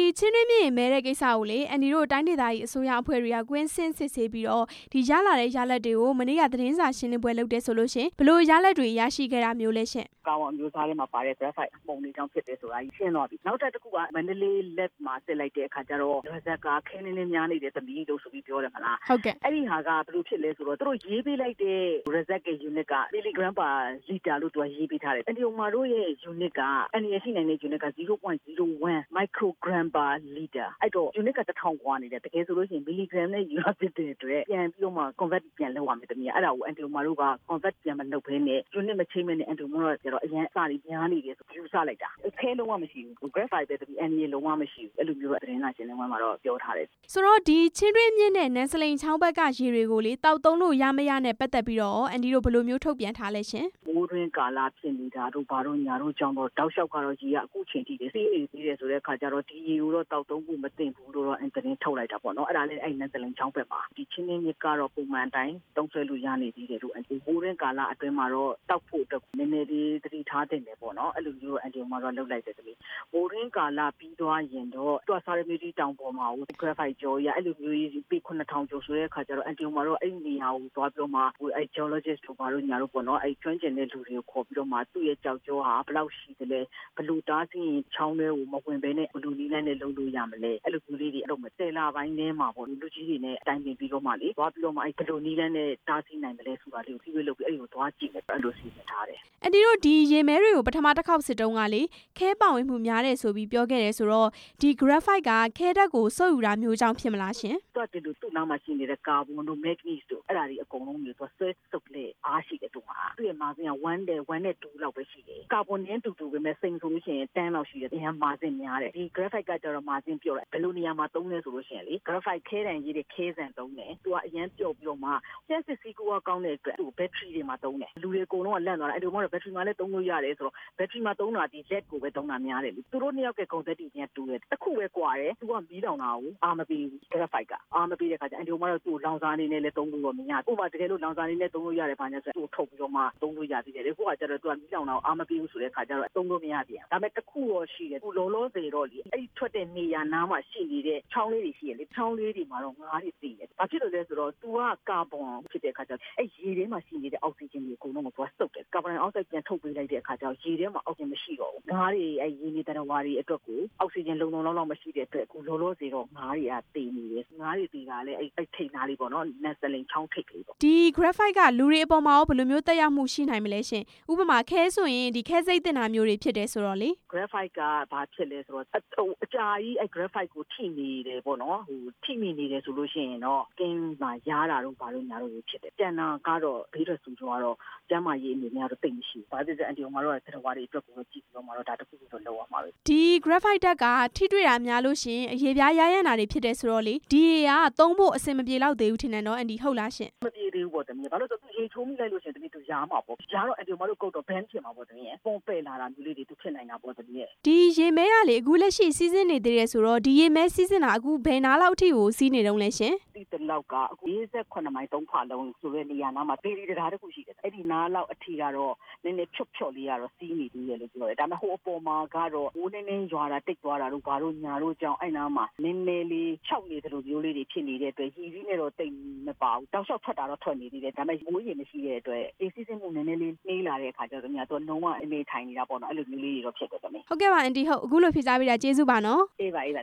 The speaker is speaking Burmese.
ချင်းတွင်းမြင့်မဲတဲ့ကိစ္စကိုလေအန်ဒီတို့တိုင်းဒေသကြီးအစိုးရအဖွဲ့တွေကကွင်းဆင်းစစ်ဆေးပြီးတော့ဒီရလာတဲ့ရလဒ်တွေကိုမနေ့ကသတင်းစာရှင်းလင်းပွဲလုပ်တယ်ဆိုလို့ရှင်ဘလို့ရလဒ်တွေရရှိခဲ့တာမျိုးလဲရှင်ကာဝံမျိုးသားထဲမှာပါတဲ့ graphite ပုံတွေကြောင့်ဖြစ်တယ်ဆိုတာကြီးရှင်းသွားပြီနောက်တစ်ခုကမန္တလေးလက်မှာစစ်လိုက်တဲ့အခါကျတော့ရဇက်ကခင်းနေများနေတဲ့သမီးတို့ဆိုပြီးပြောတယ်မလားဟုတ်ကဲ့အဲ့ဒီဟာကဘယ်လိုဖြစ်လဲဆိုတော့တို့ရေးပေးလိုက်တဲ့ရဇက်က unit က milligram per liter လို့သူကရေးပေးထားတယ်အန်ဒီယိုမာတို့ရဲ့ unit ကအန်ဒီရရှိနိုင်တဲ့ unit က 0.01 microgram per liter အဲ့တော့ unit က1000กว่าနေတယ်တကယ်ဆိုလို့ရှိရင် milligram နဲ့ယူရဖြစ်တဲ့အတွက်ပြန်ပြီးတော့မှ convert ပြန်လုပ်ရမယ်တမီးအဲ့ဒါကိုအန်ဒီယိုမာတို့က convert ပြန်မလုပ်ဘဲနဲ့ unit မချိန်မနဲ့အန်ဒီယိုမာတို့ကကျတော့အရင်အစလေးများနေတယ်ဆိုယူဆလိုက်တာခဲလုံးဝမရှိဘူး graphite ပဲတမီးအန်ဒီလုံးဝမရှိဘူးအဲ့လိုမျိုးသတင်းစာရှင်းလင်းပွဲမှာတော့ပြောထားတယ်ဆိုတော့ဒီချင်းတွင်းမြင့်နဲ့နန်းစလိန်ချောင်းဘက်ကရေတွေကိုလေတောက်သုံးလို့ရမရနဲ့ပတ်သက်ပြီးတော့အန်ဒီတို့ဘယ်လိုမျိုးထုတ်ပြန်ထားလဲရှင်မိုးတွင်းကာလဖြစ်နေတာတို့ဘာတို့ညာတို့ကြောင့်တော့တောက်လျှောက်ကတော့ရေကအခုချိန်ထိတယ်စီးနေသေးတယ်ဆိုတဲ့အခါကျတော့ဒီရေကိုတော့တောက်သုံးဖို့မသင့်ဘူးလို့တော့အန်သတင်းထုတ်လိုက်တာပေါ့နော်အဲ့ဒါလည်းအဲ့နန်းစလိန်ချောင်းဘက်မှာဒီချင်းချင်းမြစ်ကတော့ပုံမှန်တိုင်းတုံးဆွဲလို့ရနေသေးတယ်လို့အန်ဒီမိုးတွင်းကာလအတွင်းမှာတော့တောက်ဖို့အတွက်နည်းနည်းလေးသတိထားတင်တယ်ပေါ့နော်အဲ့လိုမျိုးအန်ဒီမှာတော့လုပ်လိုက်တယ်တမီးမိုးတွင်းကာလပြီးသွားရင်တော့တွားစားရမီတီတောင်ပေါ်မှာ graphite ကြောရအဲ့လိုမျိုးပေ9000ကျော်ဆိုတဲ့အခါကျတော့အန်ဒီမှာတော့အဲ့နေရာကိုသွားပြီးတော့မှအဲ့ geologist တို့ဘာလို့ညာတို့ပေါ့နော်အဲ့ကျွမ်းကျင်တဲ့လူတွေကိုခေါ်ပြီးတော့မှသူ့ရဲ့ကြောက်ကြောဟာဘယ်လောက်ရှိသလဲဘယ်လိုတားဆီးရင်ချောင်းတွေကိုမဝင်ဘဲနဲ့ဘယ်လိုနည်းလမ်းနဲ့လုပ်လို့ရမလဲအဲ့လိုမျိုးလေးတွေအဲ့လိုမတဲလာပိုင်းထဲမှာပေါ့လူကြီးတွေနဲ့တိုင်ပင်ပြီးတော့မှလေသွားပြီးတော့မှအဲ့ဘယ်လိုနည်းလမ်းနဲ့တားဆီးနိုင်မလဲဆိုတာလေးကိုပြီးလုပ်ပြီးအဲ့ကိုသွားကြည့်တယ်အဲ့လိုစီစဉ်ထားတယ်အန်ဒီတို့ဒီရေမဲတွေကိုပထမတစ်ခေါက်စစ်တုန်းကလေခဲပောင်ဝင်မှုများတယ်ဆိုပြီးပြောခဲ့တယ်ဆိုတော့ဒီ graphite ကခဲဓာတ်ကိုစုပ်ယူတာမျိုးကြောင့်ဖြစ်မလားရှင်သူကသူ့နောက်မှာရှိနေတဲ့ကာဗွန်တို့မက်ဂနီစ်တို့အဲ့ဒါတွေအကုန်လုံးမျိုးသူဆွဲစုပ်လေအားရှိတယ်သူကသူ့ရဲ့မာဇင်က1နဲ့2လောက်ပဲရှိတယ်ကာဗွန်နဲ့တူပဲမဲ့စိန်ဆိုလို့ရှိရင်10လောက်ရှိတယ်အရင်မာဇင်များတယ်ဒီ graphite ကကျတော့မာဇင်ပြော့တယ်ဘယ်လိုနေရာမှာသုံးလဲဆိုလို့ရှိရင်လေ graphite ခဲတန်ကြီးတဲ့ခဲစံသုံးတယ်သူကအရင်ပြော့ပြီးတော့မှကျက်စစ်စီကူကကောင်းတဲ့အတွက်သူ battery တွေမှာသုံးတယ်လူတွေအကုန်လုံးကလန့်သွားတာအဲ့ဒီမှာ battery မှာလည်းသုံးလို့ရတယ်ဆိုတော့ battery မှာသုံးတာဒီ LED ကိုပဲသုံးတာများတယ်သူတို့နှစ်ယောက်က concept ကြီးတူတယ်တစ်ခုပဲကွာတယ်သူကမီးတောင်တာကိုအာမပေးဘူး graphite ကအာမပေးတဲ့ခါကျအန်ဒီမှာတော့သူ့လောင်စာအနေနဲ့လည်းသုံးလို့တော့မရဘူးဥပမာတကယ်လို့လောင်စာအနေနဲ့သုံးလို့ရတယ်ဘာညာဆိုသူ့ထုတ်ပြီးတော့မှသုံးလို့ရသေးတယ်လေခုကကျတော့သူကမီးတောင်တာကိုအာမပေးဘူးဆိုတဲ့ခါကျတော့သုံးလို့မရပြန်ဒါပေမဲ့တစ်ခုတော့ရှိတယ်သူလောလောဆယ်တော့လေအဲ့ထွက်တဲ့နေရာနားမှာရှိနေတဲ့ချောင်းလေးတွေရှိရလေချောင်းလေးတွေမှာတော့ငါးတွေသိတယ်ဘာဖြစ်လို့လဲဆိုတော့သူကကာဗွန်ဖြစ်တဲ့ခါကျတော့အဲ့ရေထဲမှာရှိနေတဲ့အောက်ဆီဂျင်တွေအကုန်လုံးကိုသူကစုပ်တယ်ကာဗွန်ဒိုင်အောက်ဆိုက်ပြန်ထုတ်ပေးလိုက်တဲ့အခါကျတော့ရေထဲမှာအောက်ဆီဂျင်မရှိတော့ဘူးငါးတွေအဲ့ရေနေတဲ့ဝါတွေအတွက်ကိုအောက်ဆီဂျင်လုံလောက်မရှိတဲ့အတွက်အခုလောလောဆယ်တော့ငါးတွေကတေနေတယ်ငါးတွေတေတာလည်းအဲ့ထိတ်နာလေးပေါ့နော်နက်စလိန်ချောင်းထိတ်လေးပေါ့ဒီ graphite ကလူတွေအပေါ်မှာရောဘယ်လိုမျိုးတက်ရောက်မှုရှိနိုင်မလဲရှင်ဥပမာခဲဆိုရင်ဒီခဲစိတ်တင်တာမျိုးတွေဖြစ်တယ်ဆိုတော့လေ graphite ကဘာဖြစ်လဲဆိုတော့အကြာကြီးအဲ့ graphite ကိုထိနေတယ်ပေါ့နော်ထိမိနေတယ်ဆိုလို့ရှိရင်တော့ကင်းမှာရားတာတို့ဘာလို့ညာတို့ဖြစ်တယ်တန်တာကတော့ဘေးထွက်ဆိုတော့ကျမ်းမာရေးအနေနဲ့တော့တိတ်မရှိဘူးဘာဖြစ်လဲအန်တီမှာတော့သတ္တဝါတွေအတွက်ကိုကြည့်ပြီးတော့မှတော့ဒါတစ်ခုခုတော့လောက်ရမှာပဲဒီ graphite ဓာတ်ကထိတွေ့တာများလို့ရှင်အရေပြားရရနာတွေဖြစ်တယ်ဆိုတော့လေဒီရေကသုံးဖို့အဆင်မပြေတော့သေးဘူးထင်တယ်နော်အန်တီဟုတ်လားရှင်မပြေသေးဘူးပေါ့တမီးဘာလို့ဆိုသူရေချိုးမိလိုက်လို့ရှင်တမီးသူရားမှာပေါ့ရားတော့အန်တီမှာတို့ကုတ်တော့ ban ဖြစ်မှာပေါ့တမီးပုံပဲ့လာတာမျိုးလေးတွေသူဖြစ်နိုင်တာပေါ့တမီးဒီရေမဲကလေအခုလက်ရှိစီးစင်းနေသေးတယ်ဆိုတော့ဒီရေမဲစီးစင်းတာအခုဘယ်နာလောက်အထိကိုစီးနေတုံးလဲရှင်ဒီတလောက်ကအခု48မိုင်3ဖာလုံးဆိုတဲ့နေရာနားမှာပေရီတရားတစ်ခုရှိတယ်အဲ့ဒီနားလောက်အထိကတော့နည်းနည်းဖြော့လေးကတော့စီးနေသေးတယ်လို့ပြောတယ်ဒါပေမဲ့ဟိုအပေါ်မှာကတော့ဟိုနည်းနည်းရွာတာတိတ်သွားတာတို့ဘာတို့ညာတို့ကြောင့်အဲ့နားမှာနည်းနည်းလေးခြောက်နေသလိုမျိုးလေးတွေဖြစ်နေတဲ့အတွက်ရီကြီးနဲ့တော့တိတ်မပါဘူးတောက်လျှောက်ထွက်တာတော့ထွက်နေသေးတယ်ဒါပေမဲ့မိုးရေမရှိတဲ့အတွက်အေးစီးစင်းမှုနည်းနည်းလေးနှေးလာတဲ့အခါကျတော့သူကလုံးဝအနေထိုင်နေတာပေါ့နော်အဲ့လိုမျိုးလေးတွေတော့ဖြစ်တယ်တမီးဟုတ်ကဲ့ပါအန်တီဟုတ်အခုလိုဖြေကြားပေးတာကျေးဇူးပါနော်အေးပါ